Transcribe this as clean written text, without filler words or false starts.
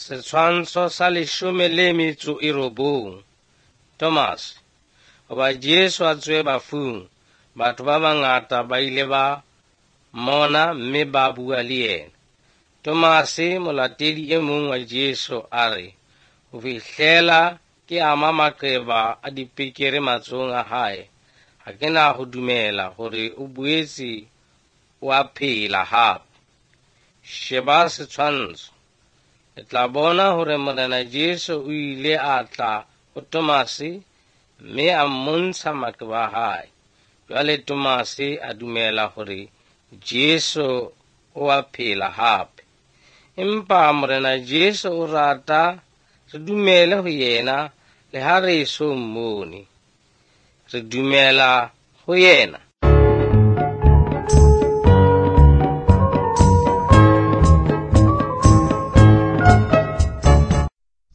Setshwantsho sa 19. Thomas. Hoba Jesu a tswe bafung, batho ba bangata ba ile ba mona mme ba bua le yena. Thomase, molatedi e mong wa Jesu, a re, ho fihlela ke ama maqeba a dipekere matsohong a hae, ha ke na ho dumela hore o boetse o a phela hape. Sheba setshwantsho, le tla bona hore Morena Jesu o ile a tla ho Thomase mme a mmontsha maqeba a hae. Jwale Thomase a dumela hore Jesu o a phela hape. Empa Morena Jesu o rata re dumele ho yena le ha re so mmone. Re dumela ho yena